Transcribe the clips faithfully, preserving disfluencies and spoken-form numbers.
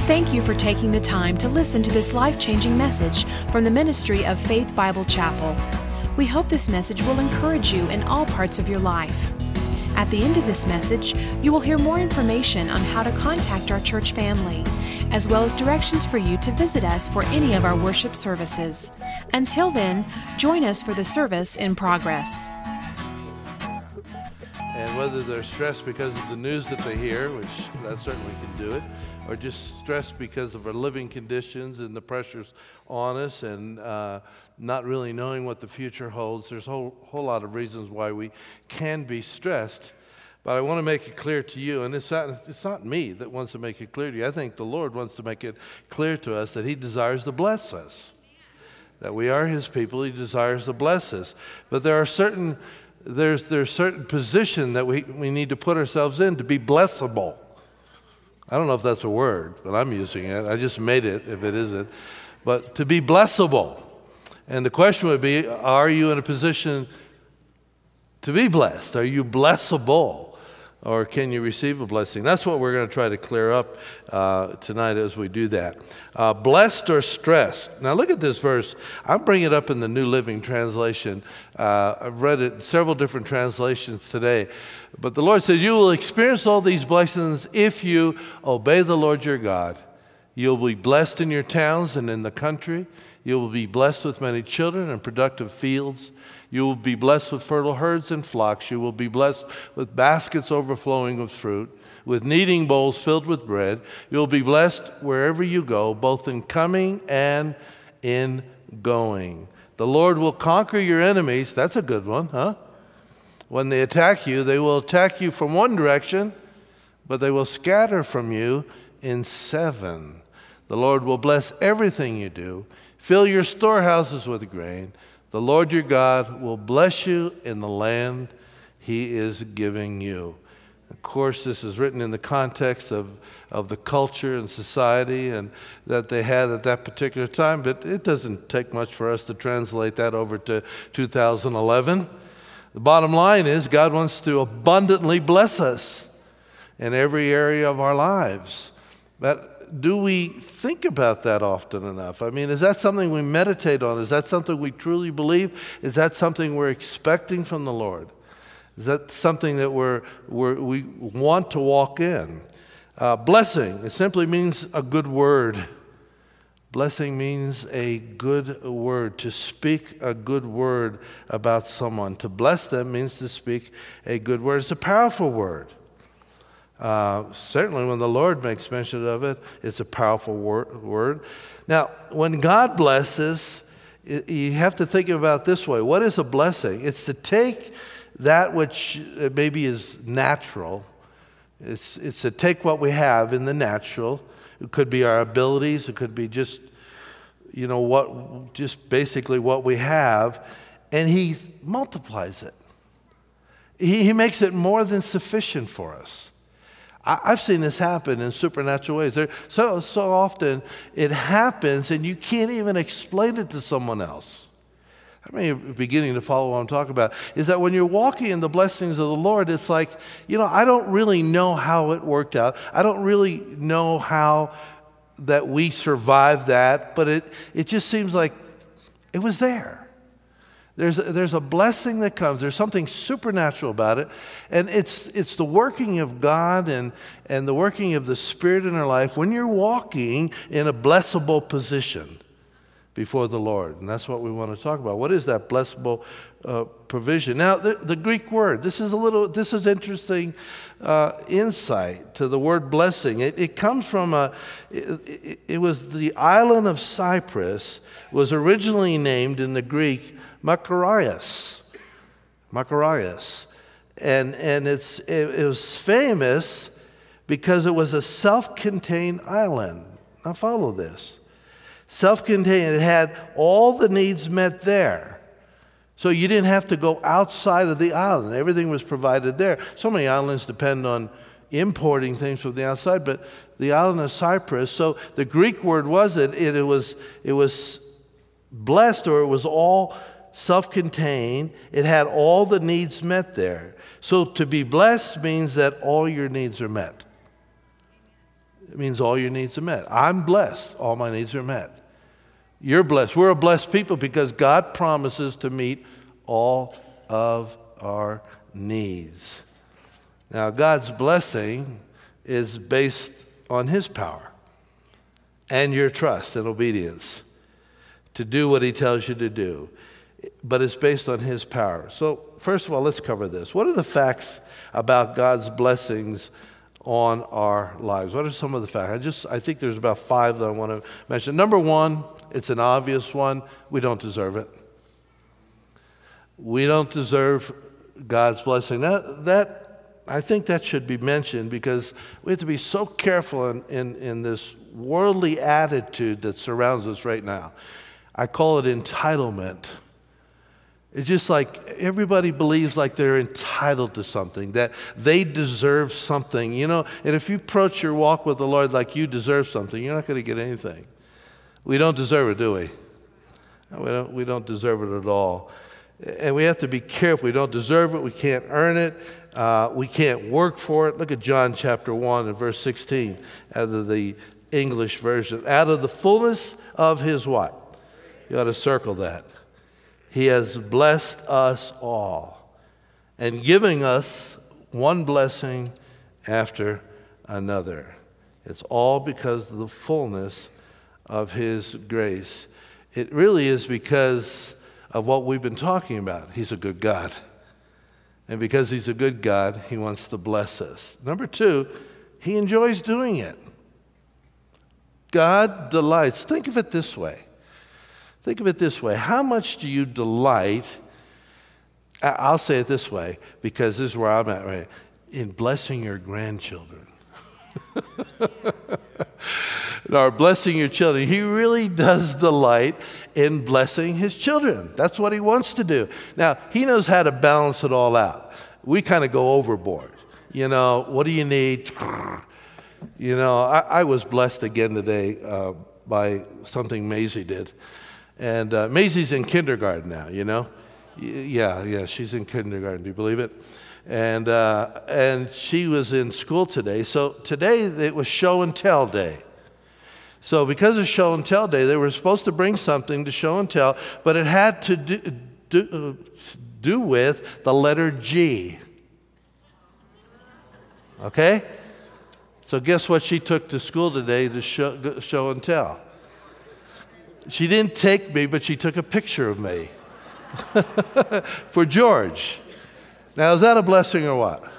Thank you for taking the time to listen to this life-changing message from the ministry of Faith Bible Chapel. We hope this message will encourage you in all parts of your life. At the end of this message, you will hear more information on how to contact our church family, as well as directions for you to visit us for any of our worship services. Until then, join us for the service in progress. And whether they're stressed because of the news that they hear, which that certainly can do it, or just stressed because of our living conditions and the pressures on us and uh, not really knowing what the future holds, there's a whole, whole lot of reasons why we can be stressed. But I want to make it clear to you, and it's not, it's not me that wants to make it clear to you. I think the Lord wants to make it clear to us that He desires to bless us, that we are His people. He desires to bless us. But there are certain there's there's certain position that we, we need to put ourselves in to be blessable. I don't know if that's a word, but I'm using it. I just made it if it isn't. But to be blessable. And the question would be, are you in a position to be blessed? Are you blessable? Or can you receive a blessing? That's what we're going to try to clear up uh, tonight as we do that. Uh, blessed or stressed? Now look at this verse. I'm bringing it up in the New Living Translation. Uh, I've read it in several different translations today. But the Lord says, you will experience all these blessings if you obey the Lord your God. You'll be blessed in your towns and in the country. You will be blessed with many children and productive fields. You will be blessed with fertile herds and flocks. You will be blessed with baskets overflowing with fruit, with kneading bowls filled with bread. You'll be blessed wherever you go, both in coming and in going. The Lord will conquer your enemies. That's a good one, huh? When they attack you, they will attack you from one direction, but they will scatter from you in seven. The Lord will bless everything you do. Fill your storehouses with grain. The Lord your God will bless you in the land He is giving you. Of course, this is written in the context of, of the culture and society and that they had at that particular time, but it doesn't take much for us to translate that over to two thousand eleven. The bottom line is God wants to abundantly bless us in every area of our lives. But do we think about that often enough? I mean, is that something we meditate on? Is that something we truly believe? Is that something we're expecting from the Lord? Is that something that we're, we're, we want to walk in? Uh, blessing, it simply means a good word. Blessing means a good word, to speak a good word about someone. To bless them means to speak a good word. It's a powerful word. Uh, certainly when the Lord makes mention of it, it's a powerful wor- word. Now, when God blesses, it, you have to think about it this way. What is a blessing? It's to take that which maybe is natural. It's, it's to take what we have in the natural. It could be our abilities. It could be just, you know, what, just basically what we have. And He multiplies it. He, he makes it more than sufficient for us. I've seen this happen in supernatural ways. There, so so often it happens and you can't even explain it to someone else. I mean, you're beginning to follow what I'm talking about. Is that when you're walking in the blessings of the Lord, it's like, you know, I don't really know how it worked out. I don't really know how that we survived that, but it, it just seems like it was there. There's a, there's a blessing that comes. There's something supernatural about it. And it's it's the working of God and, and the working of the Spirit in our life when you're walking in a blessable position before the Lord. And that's what we want to talk about. What is that blessable uh, provision? Now, the, the Greek word, this is a little, this is interesting uh, insight to the word blessing. It, it comes from a, it, it, it was the island of Cyprus, was originally named in the Greek Makarios, Makarios, and and it's it, it was famous because it was a self-contained island. Now follow this, self-contained. It had all the needs met there, so you didn't have to go outside of the island. Everything was provided there. So many islands depend on importing things from the outside, but the island of Cyprus. So the Greek word was it. It, it was it was blessed, or it was all self-contained. It had all the needs met there. So to be blessed means that all your needs are met. It means all your needs are met. I'm blessed. All my needs are met. You're blessed. We're a blessed people because God promises to meet all of our needs. Now, God's blessing is based on His power and your trust and obedience to do what He tells you to do. But it's based on His power. So, first of all, let's cover this. What are the facts about God's blessings on our lives? What are some of the facts? I just, I think there's about five that I want to mention. Number one, it's an obvious one. We don't deserve it. We don't deserve God's blessing. That, that I think that should be mentioned because we have to be so careful in, in, in this worldly attitude that surrounds us right now. I call it entitlement. It's just like everybody believes like they're entitled to something, that they deserve something, you know. And if you approach your walk with the Lord like you deserve something, you're not going to get anything. We don't deserve it, do we? We don't, we don't deserve it at all. And we have to be careful. We don't deserve it. We can't earn it. Uh, we can't work for it. Look at John chapter one and verse sixteen out of the English version. Out of the fullness of His what? You ought to circle that. He has blessed us all and giving us one blessing after another. It's all because of the fullness of His grace. It really is because of what we've been talking about. He's a good God. And because He's a good God, He wants to bless us. Number two, He enjoys doing it. God delights. Think of it this way. Think of it this way. How much do you delight, I'll say it this way, because this is where I'm at, right? In blessing your grandchildren. Or blessing your children. He really does delight in blessing His children. That's what He wants to do. Now, He knows how to balance it all out. We kind of go overboard. You know, what do you need? You know, I, I was blessed again today uh, by something Maisie did. And uh, Maisie's in kindergarten now, you know. Y- yeah, yeah, she's in kindergarten. Do you believe it? And uh, and she was in school today. So today it was show and tell day. So because of show and tell day, they were supposed to bring something to show and tell, but it had to do, do, uh, do with the letter G. Okay? So guess what she took to school today to show, show and tell? She didn't take me, but she took a picture of me for George. Now, is that a blessing or what?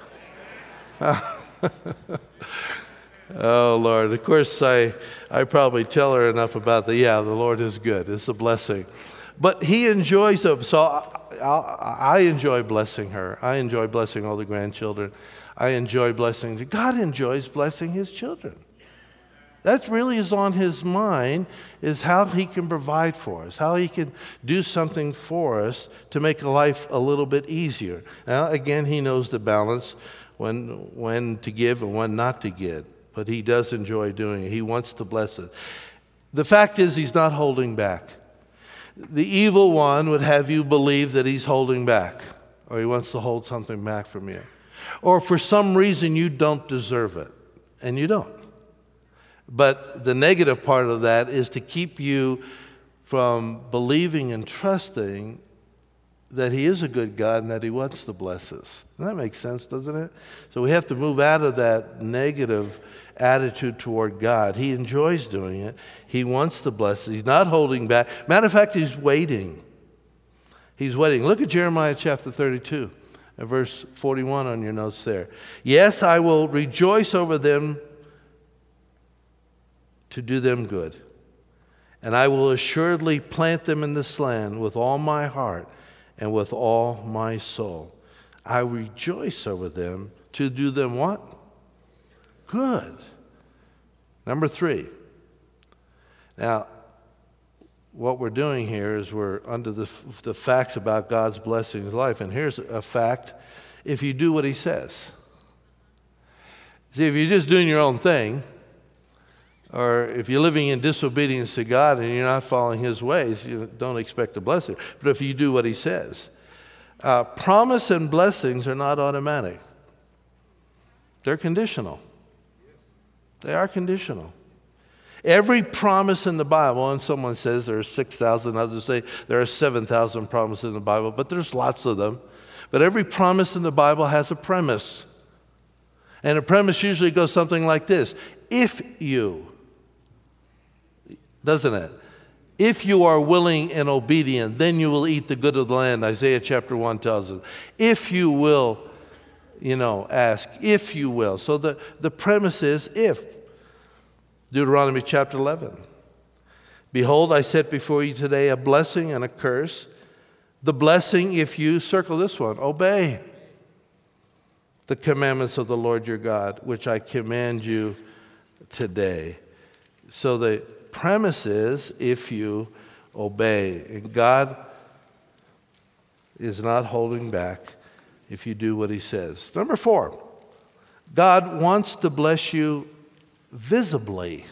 Oh, Lord. Of course, I, I probably tell her enough about the, yeah, the Lord is good. It's a blessing. But He enjoys them. So I, I, I enjoy blessing her. I enjoy blessing all the grandchildren. I enjoy blessing. God enjoys blessing His children. That really is on His mind, is how He can provide for us, how He can do something for us to make life a little bit easier. Now, again, He knows the balance when, when to give and when not to give, but He does enjoy doing it. He wants to bless us. The fact is, He's not holding back. The evil one would have you believe that he's holding back, or he wants to hold something back from you. Or for some reason you don't deserve it, and you don't. But the negative part of that is to keep you from believing and trusting that He is a good God and that He wants to bless us. And that makes sense, doesn't it? So we have to move out of that negative attitude toward God. He enjoys doing it. He wants to bless us. He's not holding back. Matter of fact, He's waiting. He's waiting. Look at Jeremiah chapter thirty-two, verse forty-one on your notes there. Yes, I will rejoice over them to do them good, and I will assuredly plant them in this land with all my heart and with all my soul. I rejoice over them to do them what? Good. Number three. Now, what we're doing here is we're under the, the facts about God's blessing in life. And here's a fact. If you do what He says. See, if you're just doing your own thing, or if you're living in disobedience to God and you're not following His ways, you don't expect a blessing. But if you do what He says, uh, promise and blessings are not automatic. They're conditional. They are conditional. Every promise in the Bible, and someone says there are six thousand, others say there are seven thousand promises in the Bible, but there's lots of them. But every promise in the Bible has a premise. And a premise usually goes something like this. If you, doesn't it? If you are willing and obedient, then you will eat the good of the land, Isaiah chapter one tells us. If you will, you know, ask, if you will. So the, the premise is if. Deuteronomy chapter eleven. Behold, I set before you today a blessing and a curse. The blessing, if you, circle this one, obey the commandments of the Lord your God, which I command you today. So the premise is if you obey. And God is not holding back if you do what he says. Number four, God wants to bless you visibly.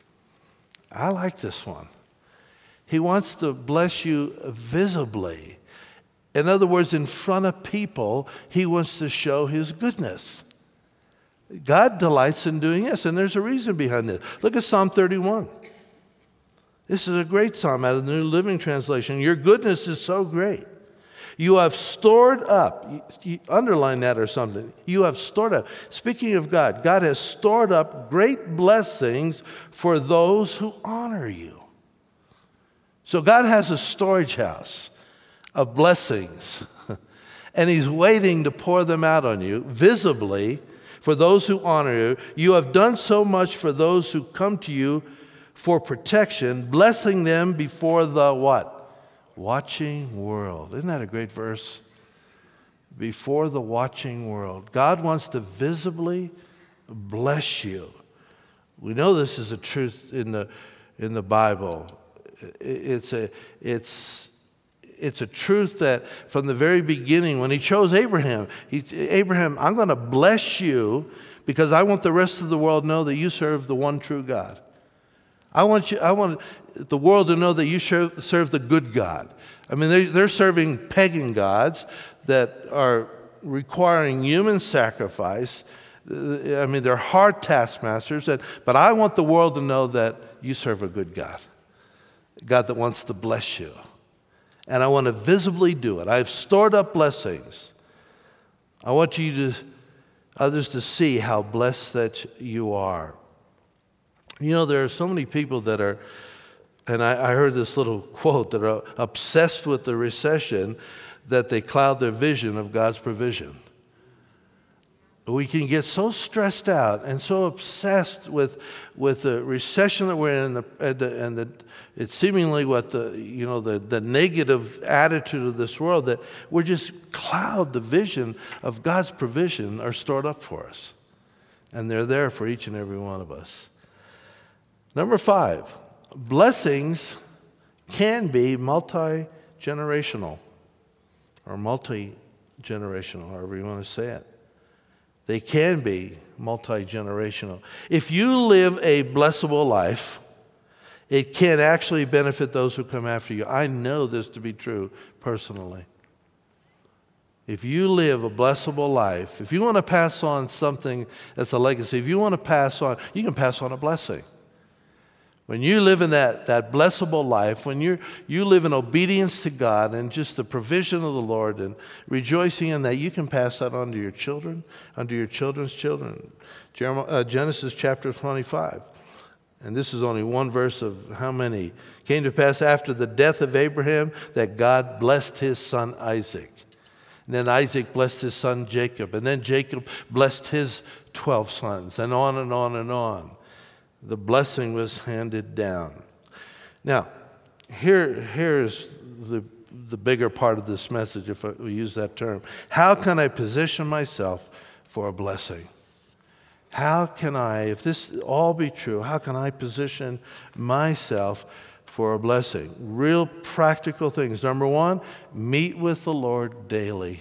I like this one. He wants to bless you visibly. In other words, in front of people, he wants to show his goodness. God delights in doing this, and there's a reason behind this. Look at Psalm thirty-one. This is a great psalm out of the New Living Translation. Your goodness is so great. You have stored up, you, you underline that or something. You have stored up. Speaking of God, God has stored up great blessings for those who honor you. So God has a storage house of blessings, and he's waiting to pour them out on you visibly for those who honor you. You have done so much for those who come to you for protection, blessing them before the what? Watching world. Isn't that a great verse? Before the watching world. God wants to visibly bless you. We know this is a truth in the in the Bible. It's a it's it's a truth that from the very beginning, when he chose Abraham, he, Abraham, I'm going to bless you because I want the rest of the world to know that you serve the one true God. I want you. I want the world to know that you serve the good God. I mean, they're, they're serving pagan gods that are requiring human sacrifice. I mean, they're hard taskmasters. And, but I want the world to know that you serve a good God, a God that wants to bless you. And I want to visibly do it. I've stored up blessings. I want you to, others to see how blessed that you are. You know, there are so many people that are, and I, I heard this little quote, that are obsessed with the recession that they cloud their vision of God's provision. We can get so stressed out and so obsessed with with the recession that we're in, and the, and the, and the it's seemingly what the you know the, the negative attitude of this world, that we're just cloud the vision of God's provision are stored up for us, and they're there for each and every one of us. Number five, blessings can be multi-generational or multi-generational, however you want to say it. They can be multi-generational. If you live a blessable life, it can actually benefit those who come after you. I know this to be true personally. If you live a blessable life, if you want to pass on something that's a legacy, if you want to pass on, you can pass on a blessing. When you live in that, that blessable life, when you you live in obedience to God and just the provision of the Lord and rejoicing in that, you can pass that on to your children, onto your children's children. Jeremiah, uh, Genesis chapter twenty-five. And this is only one verse of how many. Came to pass after the death of Abraham that God blessed his son Isaac. And then Isaac blessed his son Jacob. And then Jacob blessed his twelve sons. And on and on and on. The blessing was handed down. Now, here, here's the, the bigger part of this message, if we use that term. How can I position myself for a blessing? How can I, if this all be true, how can I position myself for a blessing? Real practical things. Number one, meet with the Lord daily.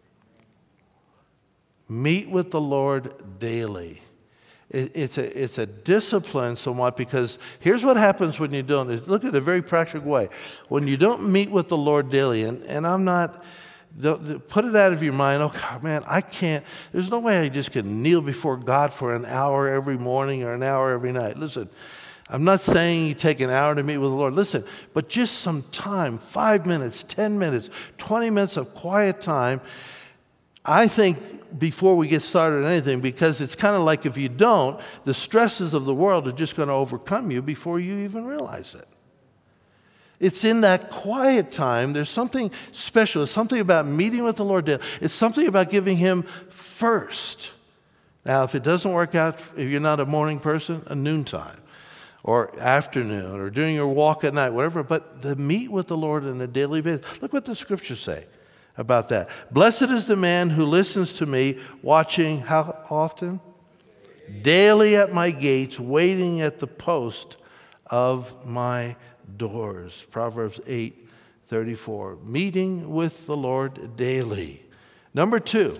Meet with the Lord daily. It's a, it's a discipline somewhat, because here's what happens when you don't. Look at it a very practical way. When you don't meet with the Lord daily, and, and I'm not Don't, put it out of your mind. Oh, God, man, I can't. There's no way I just can kneel before God for an hour every morning or an hour every night. Listen, I'm not saying you take an hour to meet with the Lord. Listen, but just some time, five minutes, ten minutes, twenty minutes of quiet time, I think, before we get started on anything, because it's kind of like if you don't, the stresses of the world are just going to overcome you before you even realize it. It's in that quiet time, there's something special. It's something about meeting with the Lord. It's something about giving Him first. Now, if it doesn't work out, if you're not a morning person, a noontime or afternoon or during your walk at night, whatever, but to meet with the Lord on a daily basis. Look what the scriptures say about that. Blessed is the man who listens to me, watching how often? Daily at my gates, waiting at the post of my doors. Proverbs eight thirty-four. Meeting with the Lord daily. Number two,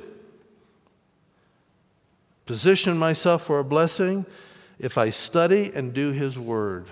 position myself for a blessing if I study and do His Word.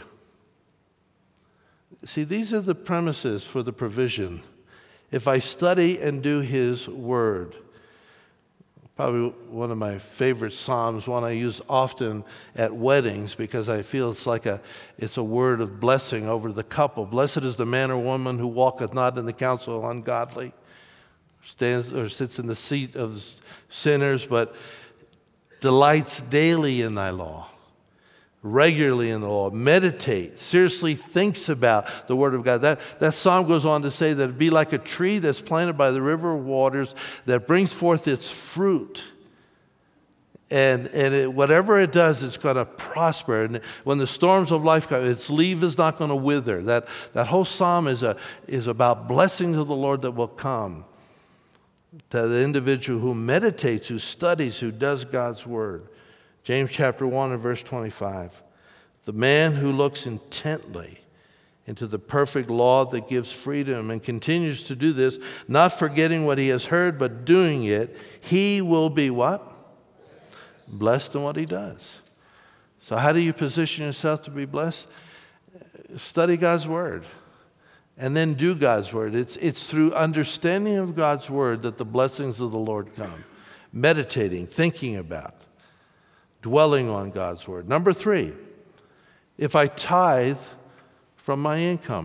See, these are the premises for the provision. If I study and do His Word. Probably one of my favorite Psalms, one I use often at weddings because I feel it's like a it's a word of blessing over the couple. Blessed is the man or woman who walketh not in the counsel of ungodly, stands or sits in the seat of sinners, but delights daily in thy law. Regularly in the law, meditate, seriously thinks about the Word of God. That, that psalm goes on to say that it'd be like a tree that's planted by the river of waters that brings forth its fruit. And, and it, whatever it does, it's going to prosper. And when the storms of life come, its leaf is not going to wither. That, that whole psalm is, a, is about blessings of the Lord that will come to the individual who meditates, who studies, who does God's Word. James chapter one and verse twenty-five. The man who looks intently into the perfect law that gives freedom and continues to do this, not forgetting what he has heard, but doing it, he will be what? Blessed in what he does. So how do you position yourself to be blessed? Study God's Word and then do God's Word. It's, it's through understanding of God's Word that the blessings of the Lord come. Meditating, thinking about. Dwelling on God's Word. Number three, if I tithe from my income.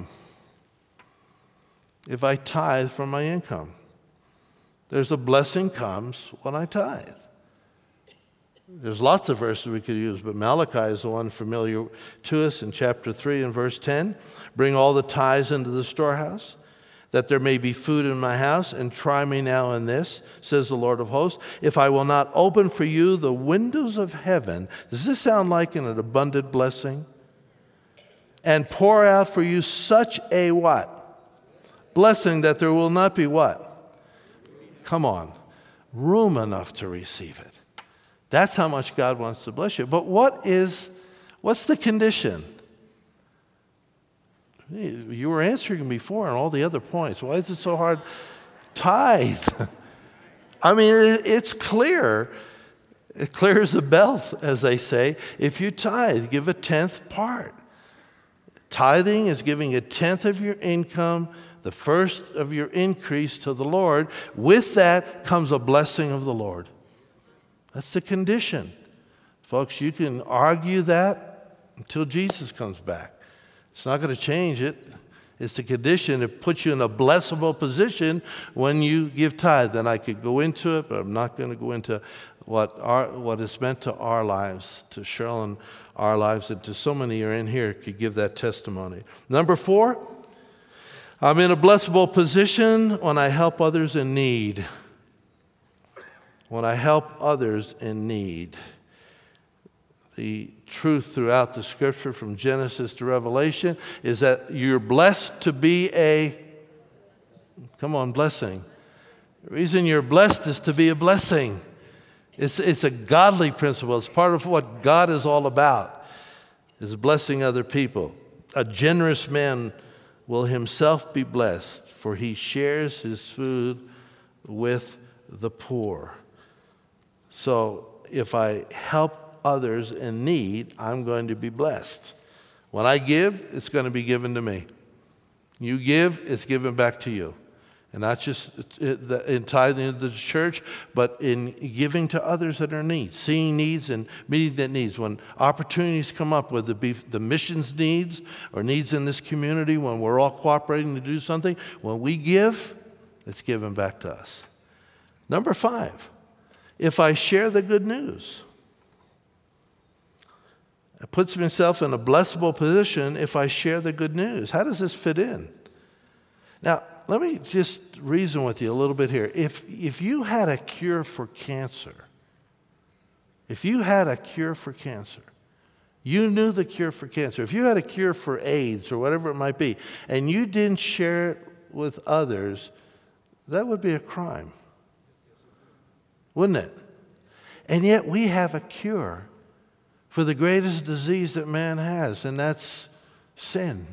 If I tithe from my income. There's a blessing comes when I tithe. There's lots of verses we could use, but Malachi is the one familiar to us in chapter three and verse ten. Bring all the tithes into the storehouse, that there may be food in my house, and try me now in this, says the Lord of hosts, if I will not open for you the windows of heaven. Does this sound like an abundant blessing? And pour out for you such a what? Blessing that there will not be what? Come on. Room enough to receive it. That's how much God wants to bless you. But what is, what's the condition? You were answering before on all the other points. Why is it so hard? Tithe. I mean, it's clear. It clear as a bell, as they say. If you tithe, give a tenth part. Tithing is giving a tenth of your income, the first of your increase to the Lord. With that comes a blessing of the Lord. That's the condition. Folks, you can argue that until Jesus comes back. It's not going to change it. It's the condition that puts you in a blessable position when you give tithe. Then I could go into it, but I'm not going to go into what our, what is meant to our lives, to Cheryl and our lives, and to so many who are in here could give that testimony. Number four, I'm in a blessable position when I help others in need. When I help others in need. The truth throughout the Scripture from Genesis to Revelation is that you're blessed to be a, come on, blessing. The reason you're blessed is to be a blessing. It's, it's a godly principle. It's part of what God is all about, is blessing other people. A generous man will himself be blessed, for he shares his food with the poor. So if I help others in need, I'm going to be blessed. When I give, it's going to be given to me. You give, it's given back to you. And not just in tithing to the church, but in giving to others that are in need, seeing needs and meeting that needs. When opportunities come up, whether it be the missions needs or needs in this community, when we're all cooperating to do something, when we give, it's given back to us. Number five, if I share the good news, it puts myself in a blessable position if I share the good news. How does this fit in? Now, let me just reason with you a little bit here. If, if you had a cure for cancer, if you had a cure for cancer, you knew the cure for cancer, if you had a cure for AIDS or whatever it might be, and you didn't share it with others, that would be a crime, wouldn't it? And yet we have a cure for the greatest disease that man has, and that's sin.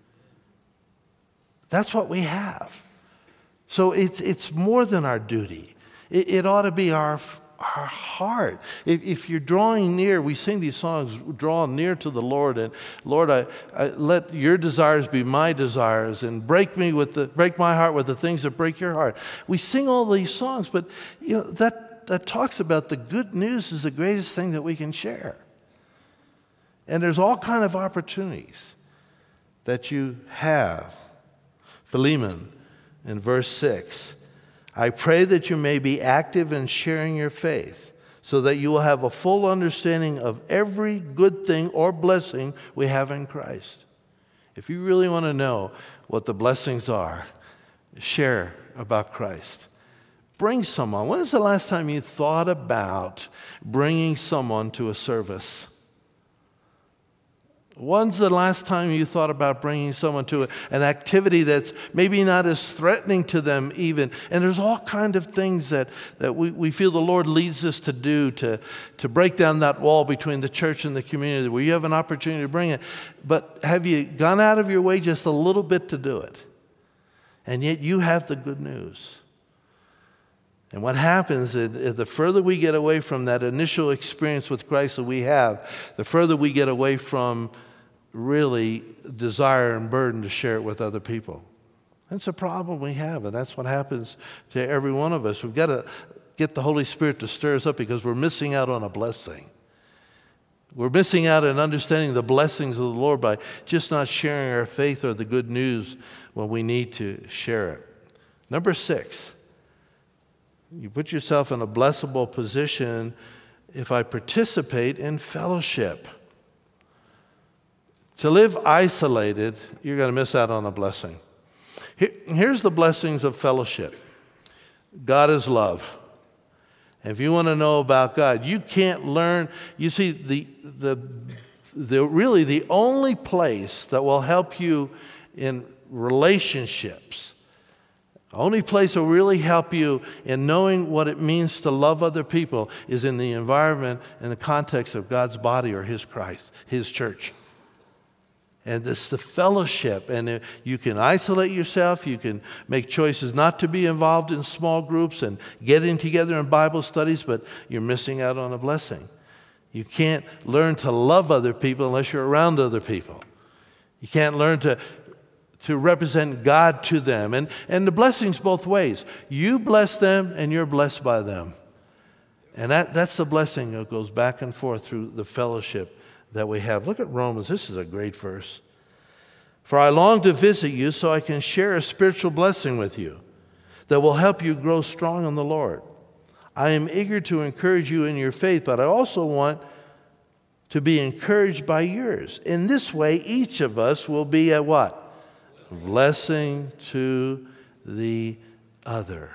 That's what we have. So it's it's more than our duty. It, it ought to be our our heart. If, if you're drawing near, we sing these songs, draw near to the Lord, and Lord, I, I let your desires be my desires, and break me with the break my heart with the things that break your heart. We sing all these songs, but you know that that talks about the good news is the greatest thing that we can share. And there's all kind of opportunities that you have. Philemon, in verse six, I pray that you may be active in sharing your faith, so that you will have a full understanding of every good thing or blessing we have in Christ. If you really want to know what the blessings are, share about Christ. Bring someone. When is the last time you thought about bringing someone to a service? When's the last time you thought about bringing someone to a, an activity that's maybe not as threatening to them even? And there's all kinds of things that, that we, we feel the Lord leads us to do to, to break down that wall between the church and the community where you have an opportunity to bring it. But have you gone out of your way just a little bit to do it? And yet you have the good news. And what happens is the further we get away from that initial experience with Christ that we have, the further we get away from really desire and burden to share it with other people. That's a problem we have, and that's what happens to every one of us. We've got to get the Holy Spirit to stir us up because we're missing out on a blessing. We're missing out on understanding the blessings of the Lord by just not sharing our faith or the good news when we need to share it. Number six, you put yourself in a blessable position if I participate in fellowship. To live isolated, you're going to miss out on a blessing. Here, here's the blessings of fellowship. God is love. And if you want to know about God, you can't learn. You see, the the the really the only place that will help you in relationships, the only place that will really help you in knowing what it means to love other people is in the environment and the context of God's body or His Christ, His church. And it's the fellowship. And you can isolate yourself. You can make choices not to be involved in small groups and getting together in Bible studies, but you're missing out on a blessing. You can't learn to love other people unless you're around other people. You can't learn to, to represent God to them. And, and the blessing's both ways. You bless them and you're blessed by them. And that, that's the blessing that goes back and forth through the fellowship that we have. Look at Romans. This is a great verse. For I long to visit you so I can share a spiritual blessing with you that will help you grow strong in the Lord. I am eager to encourage you in your faith, but I also want to be encouraged by yours. In this way, each of us will be a what? Blessing to the other.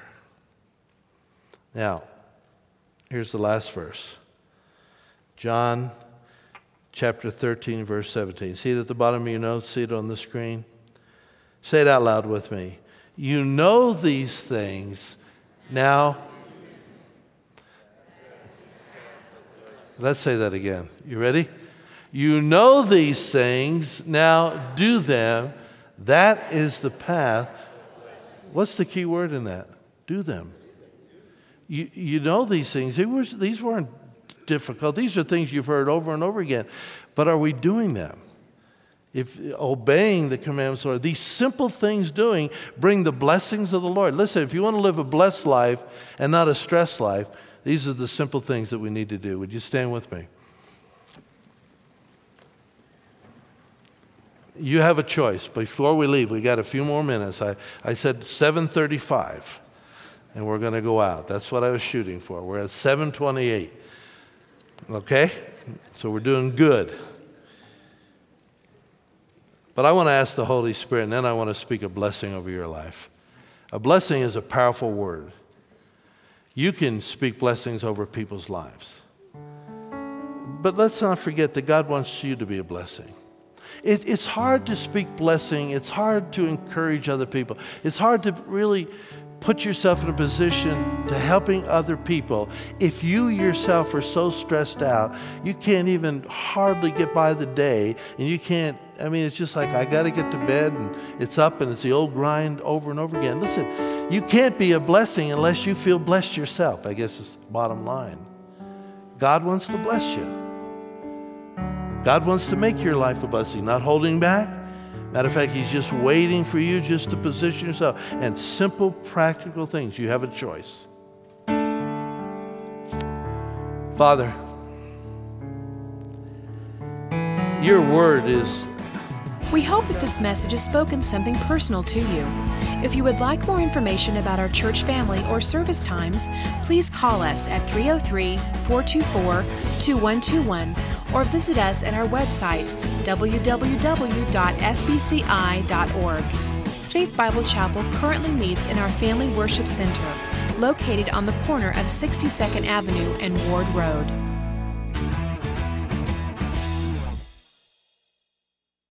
Now, here's the last verse. John chapter thirteen, verse seventeen. See it at the bottom of your notes? See it on the screen? Say it out loud with me. You know these things. Now, let's say that again. You ready? You know these things. Now do them. That is the path. What's the key word in that? Do them. You, you know these things. These, were, these weren't difficult. These are things you've heard over and over again. But are we doing them? if obeying the commandments of the Lord, these simple things doing bring the blessings of the Lord. Listen, if you want to live a blessed life and not a stressed life, these are the simple things that we need to do. Would you stand with me? You have a choice. Before we leave, we got a few more minutes. I, I said seven thirty-five, and we're going to go out. That's what I was shooting for. We're at seven twenty-eight. Okay? So we're doing good. But I want to ask the Holy Spirit, and then I want to speak a blessing over your life. A blessing is a powerful word. You can speak blessings over people's lives. But let's not forget that God wants you to be a blessing. It, it's hard to speak blessing. It's hard to encourage other people. It's hard to really put yourself in a position to helping other people if you yourself are so stressed out, you can't even hardly get by the day, and you can't, I mean, it's just like, I got to get to bed, and it's up, and it's the old grind over and over again. Listen, you can't be a blessing unless you feel blessed yourself, I guess is the bottom line. God wants to bless you. God wants to make your life a blessing, not holding back. Matter of fact, He's just waiting for you just to position yourself. And simple, practical things. You have a choice. Father, your word is... We hope that this message has spoken something personal to you. If you would like more information about our church family or service times, please call us at three oh three, four two four, two one two one or visit us at our website, w w w dot f b c i dot org. Faith Bible Chapel currently meets in our Family Worship Center, located on the corner of sixty-second Avenue and Ward Road.